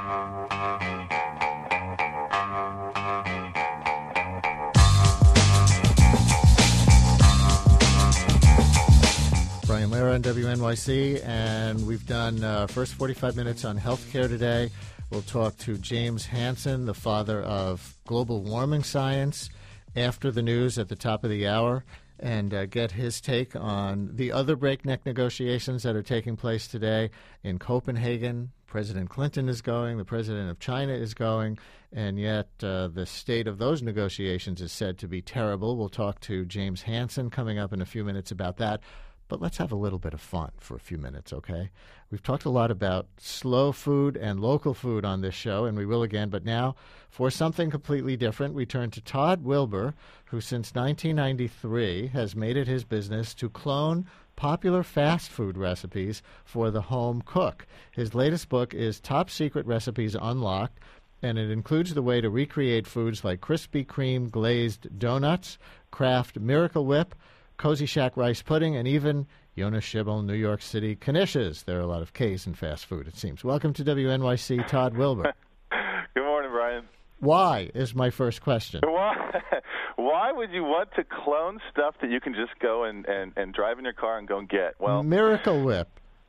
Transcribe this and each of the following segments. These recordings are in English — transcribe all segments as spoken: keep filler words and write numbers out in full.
Brian Lehrer on W N Y C, and we've done uh, first forty-five minutes on healthcare today. We'll talk to James Hansen, the father of global warming science, after the news at the top of the hour, and uh, get his take on the other breakneck negotiations that are taking place today in Copenhagen. President Clinton is going, the president of China is going, and yet uh, the state of those negotiations is said to be terrible. We'll talk to James Hansen coming up in a few minutes about that. But let's have a little bit of fun for a few minutes, okay? We've talked a lot about slow food and local food on this show, and we will again. But now, for something completely different, we turn to Todd Wilbur, who since nineteen ninety-three has made it his business to clone popular fast food recipes for the home cook. His latest book is Top Secret Recipes Unlocked, and it includes the way to recreate foods like Krispy Kreme glazed donuts, Kraft Miracle Whip, Cozy Shack rice pudding, and even Jonas Schibbel, New York City knishes. There are a lot of K's in fast food, it seems. Welcome to W N Y C, Todd Wilbur. Good morning, Brian. Why is my first question. Why, why would you want to clone stuff that you can just go and, and, and drive in your car and go and get? Well, Miracle Whip.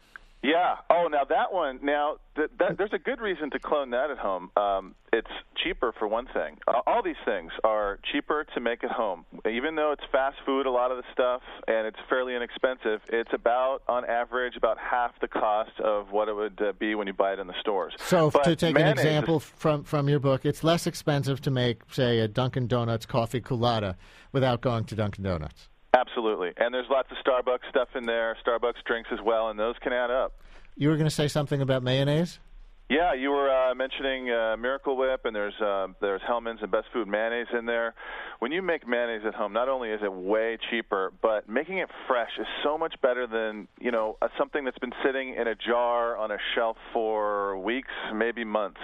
Yeah. Oh, now that one. Now, th- that, there's a good reason to clone that at home. Um, it's cheaper, for one thing. Uh, all these things are cheaper to make at home. Even though it's fast food, a lot of the stuff, and it's fairly inexpensive, it's about, on average, about half the cost of what it would uh, be when you buy it in the stores. So but to take an example is, from, from your book, it's less expensive to make, say, a Dunkin' Donuts coffee colada without going to Dunkin' Donuts. Absolutely. And there's lots of Starbucks stuff in there, Starbucks drinks as well, and those can add up. You were going to say something about mayonnaise? Yeah, you were uh, mentioning uh, Miracle Whip, and there's uh, there's Hellmann's and Best Food mayonnaise in there. When you make mayonnaise at home, not only is it way cheaper, but making it fresh is so much better than, you know, uh, something that's been sitting in a jar on a shelf for weeks, maybe months.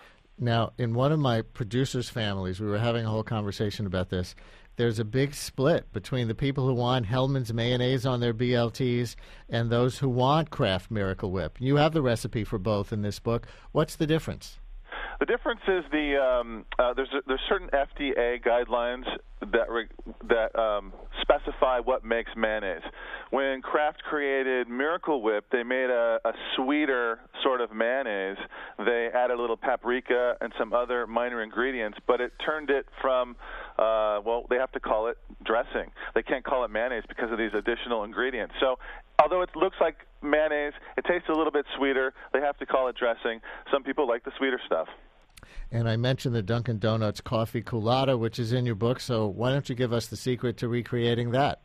Now, in one of my producers' families, we were having a whole conversation about this. There's a big split between the people who want Hellmann's mayonnaise on their B L Ts and those who want Kraft Miracle Whip. You have the recipe for both in this book. What's the difference? The difference is the um, uh, there's a, there's certain F D A guidelines that re, that um, specify what makes mayonnaise. When Kraft created Miracle Whip, they made a, a sweeter sort of mayonnaise. They added a little paprika and some other minor ingredients, but it turned it from uh, well, they have to call it dressing. They can't call it mayonnaise because of these additional ingredients. So, although it looks like mayonnaise, it tastes a little bit sweeter. They have to call it dressing. Some people like the sweeter stuff. And I mentioned the Dunkin' Donuts coffee colada, which is in your book, so why don't you give us the secret to recreating that?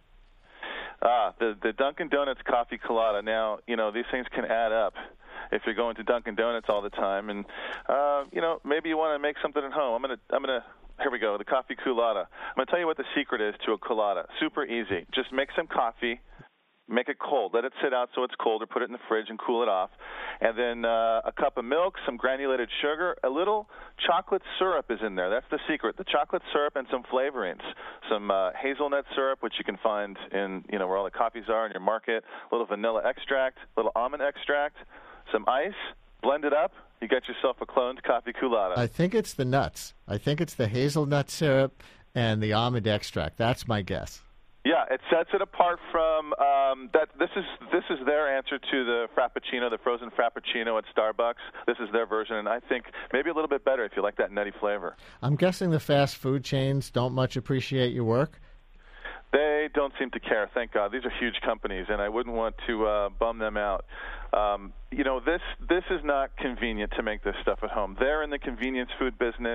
Ah, the, the Dunkin' Donuts coffee colada. Now, you know, these things can add up if you're going to Dunkin' Donuts all the time. And, uh, you know, maybe you want to make something at home. I'm going to, I'm going to, here we go, the coffee colada. I'm going to tell you what the secret is to a colada. Super easy. Just make some coffee. Make it cold. Let it sit out so it's cold, or put it in the fridge and cool it off. And then uh, a cup of milk, some granulated sugar, a little chocolate syrup is in there. That's the secret. The chocolate syrup and some flavorings. Some uh, hazelnut syrup, which you can find in, you know, where all the coffees are in your market. A little vanilla extract, a little almond extract, some ice. Blend it up. You get yourself a cloned coffee colada. I think it's the nuts. I think it's the hazelnut syrup and the almond extract. That's my guess. Yeah, it sets it apart from um, that. This is this is their answer to the Frappuccino, the frozen Frappuccino at Starbucks. This is their version, and I think maybe a little bit better if you like that nutty flavor. I'm guessing the fast food chains don't much appreciate your work. They don't seem to care, thank God. These are huge companies, and I wouldn't want to uh, bum them out. Um, you know, this this is not convenient to make this stuff at home. They're in the convenience food business,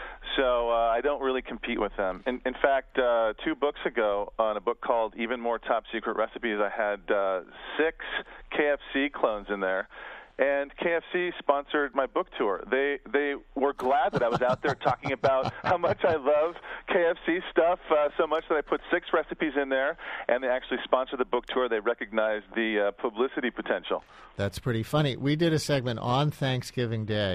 so uh, I don't really compete with them. In, in fact, uh, two books ago, on a book called Even More Top Secret Recipes, I had uh, six K F C clones in there. And K F C sponsored my book tour. They they were glad that I was out there talking about how much I love K F C stuff uh, so much that I put six recipes in there, and they actually sponsored the book tour. They recognized the uh, publicity potential. That's pretty funny. We did a segment on Thanksgiving Day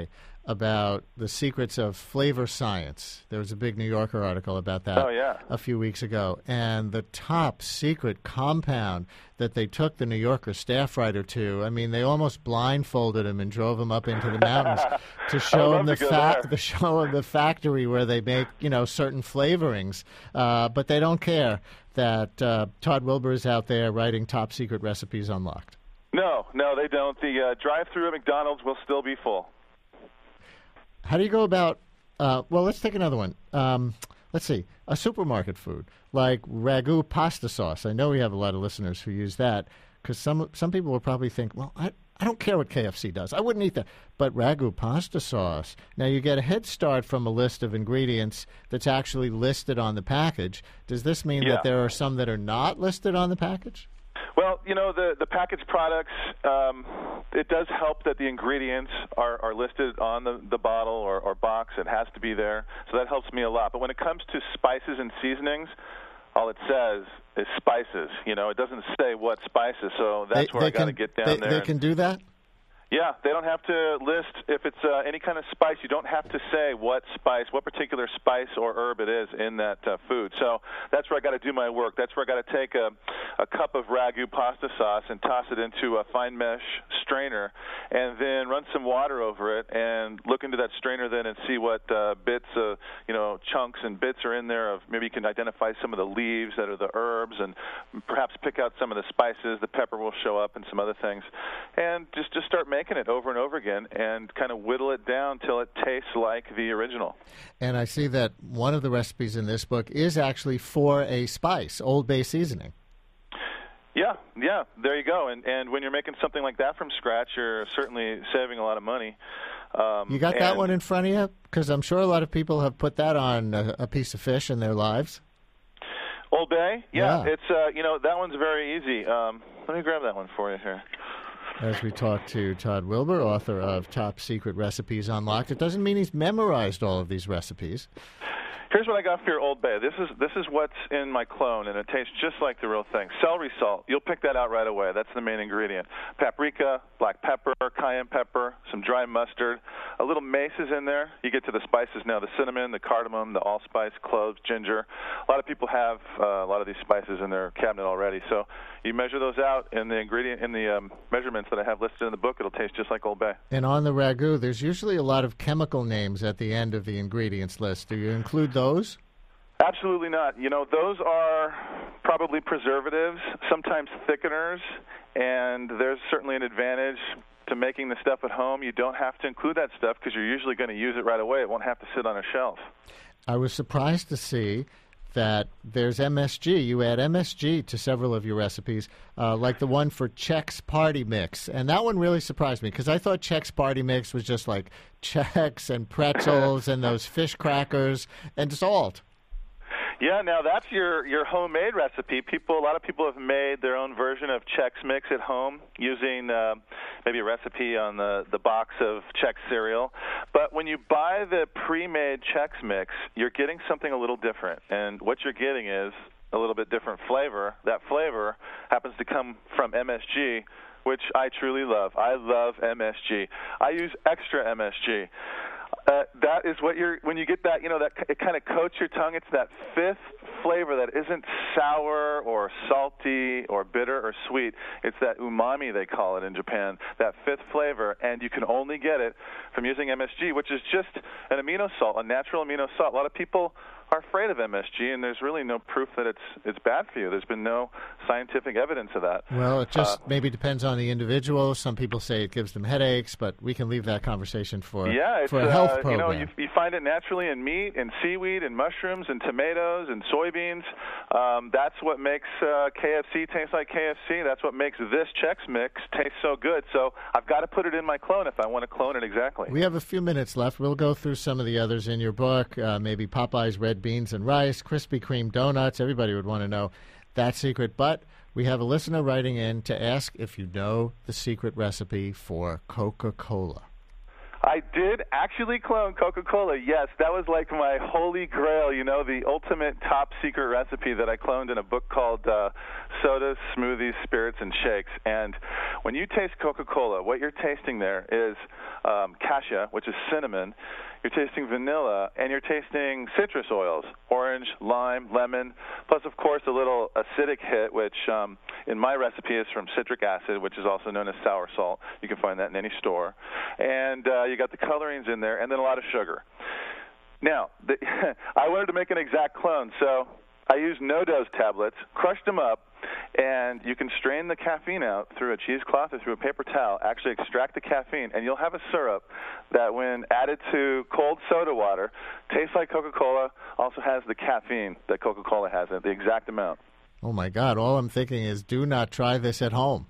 about the secrets of flavor science. There was a big New Yorker article about that oh, yeah. a few weeks ago. And the top secret compound that they took the New Yorker staff writer to, I mean, they almost blindfolded him and drove him up into the mountains to show him the, fa- to show him the factory where they make, you know, certain flavorings. Uh, but they don't care that uh, Todd Wilbur is out there writing top secret recipes unlocked. No, no, they don't. The uh, drive-through at McDonald's will still be full. How do you go about, uh, well, let's take another one. Um, let's see, a supermarket food like ragu pasta sauce. I know we have a lot of listeners who use that because some some people will probably think, well, I, I don't care what K F C does. I wouldn't eat that. But ragu pasta sauce, now you get a head start from a list of ingredients that's actually listed on the package. Does this mean yeah. that there are some that are not listed on the package? Well, you know, the, the packaged products, um, it does help that the ingredients are, are listed on the, the bottle or, or box. It has to be there, so that helps me a lot. But when it comes to spices and seasonings, all it says is spices. You know, it doesn't say what spices, so that's they, where they I got to can, get down they, there. They can do that? Yeah, they don't have to list if it's uh, any kind of spice. You don't have to say what spice, what particular spice or herb it is in that uh, food. So that's where I got to do my work. That's where I got to take a, a cup of ragu pasta sauce and toss it into a fine mesh strainer, and then run some water over it and look into that strainer then and see what uh, bits, uh, you know, chunks and bits are in there. Of maybe you can identify some of the leaves that are the herbs, and perhaps pick out some of the spices. The pepper will show up and some other things, and just just start making it over and over again and kind of whittle it down till it tastes like the original. And I see that one of the recipes in this book is actually for a spice, Old Bay seasoning. Yeah, yeah, there you go. And and when you're making something like that from scratch, you're certainly saving a lot of money. Um, you got that one in front of you? Because I'm sure a lot of people have put that on a, a piece of fish in their lives. Old Bay? Yeah, yeah. it's uh, you know, that one's very easy. Um, let me grab that one for you here. As we talk to Todd Wilbur, author of Top Secret Recipes Unlocked, it doesn't mean he's memorized all of these recipes. Here's what I got for your Old Bay. This is this is what's in my clone, and it tastes just like the real thing. Celery salt. You'll pick that out right away. That's the main ingredient. Paprika, black pepper, cayenne pepper, some dry mustard. A little mace is in there. You get to the spices now, the cinnamon, the cardamom, the allspice, cloves, ginger. A lot of people have uh, a lot of these spices in their cabinet already. So you measure those out in the ingredient in the um, measurements that I have listed in the book. It'll taste just like Old Bay. And on the ragu, there's usually a lot of chemical names at the end of the ingredients list. Do you include those? Absolutely not. You know, those are probably preservatives, sometimes thickeners, and there's certainly an advantage to making the stuff at home. You don't have to include that stuff because you're usually going to use it right away. It won't have to sit on a shelf. I was surprised to see that there's M S G. You add M S G to several of your recipes, uh, like the one for Chex Party Mix. And that one really surprised me because I thought Chex Party Mix was just like Chex and pretzels and those fish crackers and salt. Yeah, now that's your, your homemade recipe. People, a lot of people have made their own version of Chex Mix at home using uh, maybe a recipe on the, the box of Chex cereal. But when you buy the pre-made Chex Mix, you're getting something a little different. And what you're getting is a little bit different flavor. That flavor happens to come from M S G, which I truly love. I love M S G. I use extra M S G. Uh, that is what you're, when you get that, you know, that it kind of coats your tongue. It's that fifth flavor that isn't sour or salty or bitter or sweet. It's that umami, they call it in Japan, that fifth flavor, and you can only get it from using M S G, which is just an amino salt, a natural amino salt. A lot of people are afraid of M S G, and there's really no proof that it's it's bad for you. There's been no scientific evidence of that. Well, it just uh, maybe depends on the individual. Some people say it gives them headaches, but we can leave that conversation for, yeah, it's, for a health uh, program. You know, you, you find it naturally in meat and seaweed and mushrooms and tomatoes and soybeans. Um, that's what makes uh, K F C taste like K F C. That's what makes this Chex Mix taste so good. So I've got to put it in my clone if I want to clone it exactly. We have a few minutes left. We'll go through some of the others in your book, uh, maybe Popeye's red beans and rice, Krispy Kreme donuts. Everybody would want to know that secret. But we have a listener writing in to ask if you know the secret recipe for Coca-Cola. I did actually clone Coca-Cola. Yes, that was like my holy grail, you know, the ultimate top secret recipe that I cloned in a book called uh, Sodas, Smoothies, Spirits, and Shakes. And when you taste Coca-Cola, what you're tasting there is um, cassia, which is cinnamon. You're tasting vanilla, and you're tasting citrus oils, orange, lime, lemon, plus, of course, a little acidic hit, which um, in my recipe is from citric acid, which is also known as sour salt. You can find that in any store. And uh, you got the colorings in there, and then a lot of sugar. Now, the, I wanted to make an exact clone, so I used No-Dose tablets, crushed them up, and you can strain the caffeine out through a cheesecloth or through a paper towel, actually extract the caffeine, and you'll have a syrup that when added to cold soda water tastes like Coca-Cola, also has the caffeine that Coca-Cola has in it, the exact amount. Oh, my God. All I'm thinking is do not try this at home.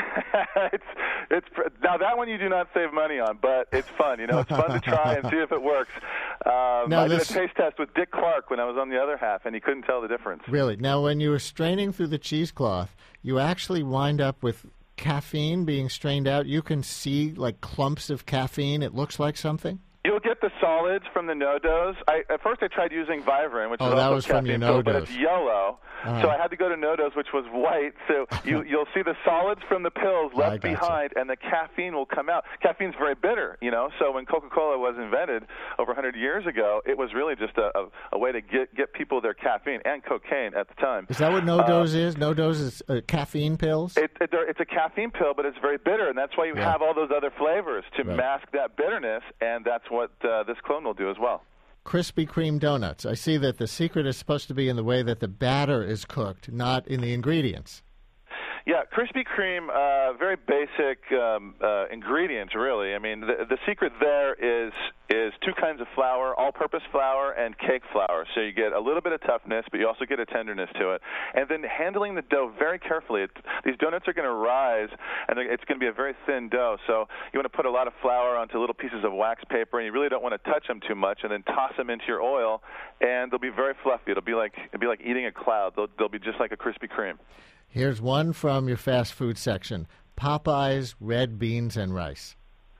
it's it's now that one you do not save money on, but it's fun. You know, it's fun to try and see if it works. Um, now I this... did a taste test with Dick Clark when I was on the other half, and he couldn't tell the difference. Really? Now, when you were straining through the cheesecloth, you actually wind up with caffeine being strained out. You can see like clumps of caffeine. It looks like something. You'll get the solids from the No-Dose. I, at first, I tried using Vivarin, which oh, is that also was from your caffeine filled, but No-Dose. it's yellow. Uh-huh. So I had to go to No-Dose, which was white. So you, you'll see the solids from the pills left behind, and the caffeine will come out. Caffeine's very bitter, you know. So when Coca-Cola was invented over one hundred years ago, it was really just a, a, a way to get, get people their caffeine and cocaine at the time. Is that what No-Dose uh, is? No-Dose is uh, caffeine pills? It, it, it's a caffeine pill, but it's very bitter, and that's why you yeah. have all those other flavors to right. mask that bitterness, and that's what uh, this clone will do as well. Krispy Kreme donuts. I see that the secret is supposed to be in the way that the batter is cooked, not in the ingredients. Yeah, Krispy Kreme, uh, very basic um, uh, ingredients, really. I mean, the, the secret there is is two kinds of flour, all-purpose flour and cake flour. So you get a little bit of toughness, but you also get a tenderness to it. And then handling the dough very carefully. It, these donuts are going to rise, and it's going to be a very thin dough. So you want to put a lot of flour onto little pieces of wax paper, and you really don't want to touch them too much, and then toss them into your oil, and they'll be very fluffy. It'll be like it'll be like eating a cloud. They'll, they'll be just like a Krispy Kreme. Here's one from your fast food section. Popeye's red beans and rice.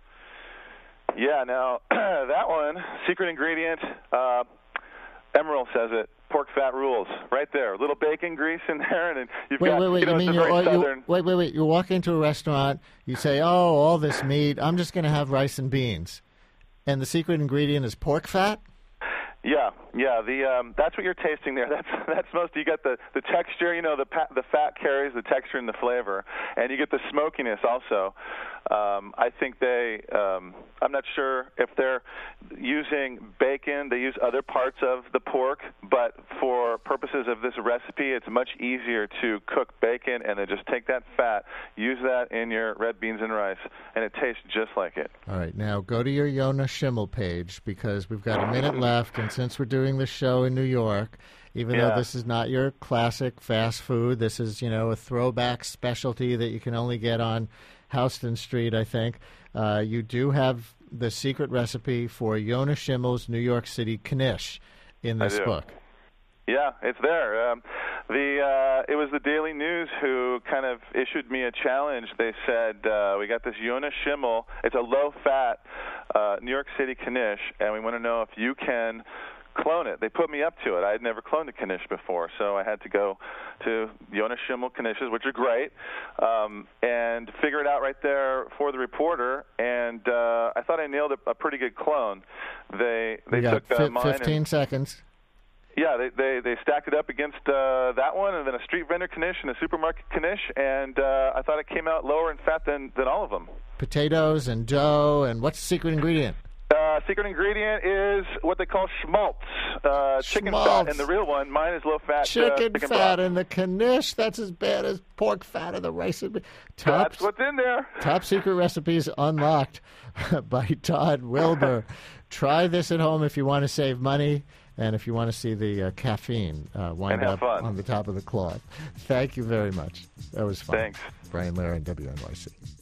Yeah, now, that one, secret ingredient, uh, Emerald says it, pork fat rules, right there. A little bacon grease in there, and you've wait, got, wait, wait, you know, you it's mean a very you, southern... you, wait, wait, wait, you walk into a restaurant, you say, oh, all this meat, I'm just going to have rice and beans. And the secret ingredient is pork fat? Yeah, yeah. The um, that's what you're tasting there. That's that's most. You get the, the texture. You know, the pa- the fat carries the texture and the flavor, and you get the smokiness also. Um, I think they. Um, I'm not sure if they're using bacon. They use other parts of the pork, but for purposes of this recipe, it's much easier to cook bacon and then just take that fat, use that in your red beans and rice, and it tastes just like it. All right, now go to your Yonah Schimmel page because we've got a minute left, and since we're doing this show in New York, even yeah. though this is not your classic fast food, this is, you know, a throwback specialty that you can only get on Houston Street, I think. Uh, you do have the secret recipe for Yonah Schimmel's New York City knish in this book. Yeah, it's there. Um, the uh, it was the Daily News who kind of issued me a challenge. They said, uh, we got this Yonah Schimmel. It's a low-fat uh, New York City knish, and we want to know if you can clone it. They put me up to it. I had never cloned a knish before, so I had to go to Yonah Schimmel knishes, which are great, um, and figure it out right there for the reporter. And uh, I thought I nailed a, a pretty good clone. They they we got took uh, mine fifteen and, seconds. Yeah, they, they they stacked it up against uh, that one, and then a street vendor knish and a supermarket knish, and uh, I thought it came out lower in fat than than all of them. Potatoes and dough, and what's the secret ingredient? Uh, secret ingredient is what they call schmaltz, uh, chicken schmaltz. fat, and the real one, mine is low-fat chicken, uh, chicken fat broth. in the knish. That's as bad as pork fat in the rice. Top, That's what's in there. Top secret recipes unlocked by Todd Wilbur. Try this at home if you want to save money and if you want to see the uh, caffeine uh, wind up fun. on the top of the cloth. Thank you very much. That was fun. Thanks. Brian Lehrer, W N Y C.